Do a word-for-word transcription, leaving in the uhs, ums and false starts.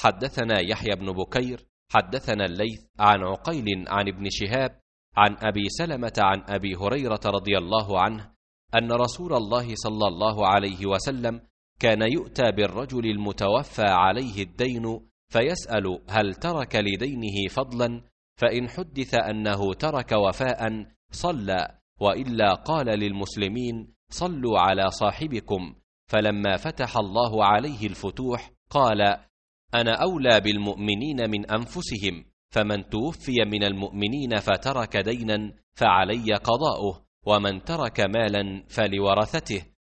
حدثنا يحيى بن بكير حدثنا الليث عن عقيل عن ابن شهاب عن أبي سلمة عن أبي هريرة رضي الله عنه أن رسول الله صلى الله عليه وسلم كان يؤتى بالرجل المتوفى عليه الدين فيسأل هل ترك لدينه فضلا، فإن حدث أنه ترك وفاء صلى، وإلا قال للمسلمين صلوا على صاحبكم. فلما فتح الله عليه الفتوح قال أنا أولى بالمؤمنين من أنفسهم، فمن توفي من المؤمنين فترك دينا فعلي قضاؤه، ومن ترك مالا فلورثته.